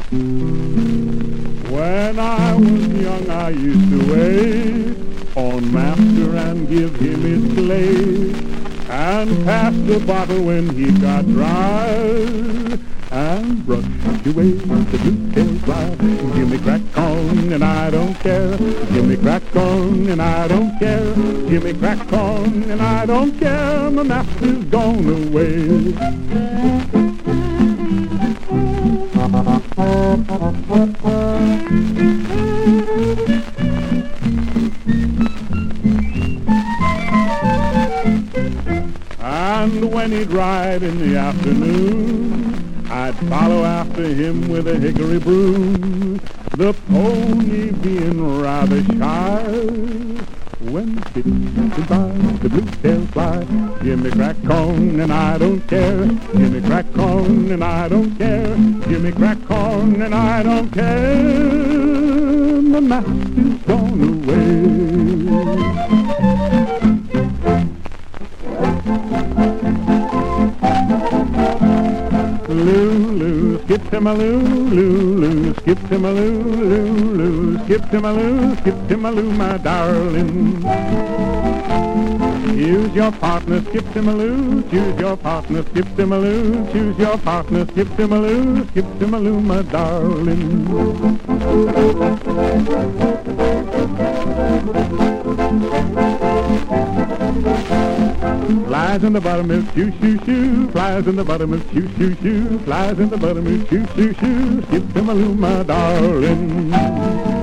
When I was young, I used to wait on master and give him his plate, and pass the bottle when he got dry, and brush away the blue-tailed fly. Give me crack corn and I don't care. Give me crack corn and I don't care. Give me crack corn and I don't care. My master's gone away. And when he'd ride in the afternoon, I'd follow after him with a hickory broom, the pony being rather shy. When hitting by the blue-tailed fly, give me crack corn and I don't care. Give me crack corn and I don't care. Give me crack corn and I don't care. My master's gone away. Lulu, skip to my Lulu, skip to my Lulu, skip to my Lulu, skip to my Lulu, my darling. Choose your partner, skip to my Lulu, choose your partner, skip to my Lulu, choose your partner, skip to my Lulu, skip to my Lulu, my darling. Flies in the buttermilk, shoo, shoo, shoo. Flies in the buttermilk, shoo, shoo, shoo. Flies in the buttermilk, shoo, shoo, shoo. Skip to my Lou, my darling.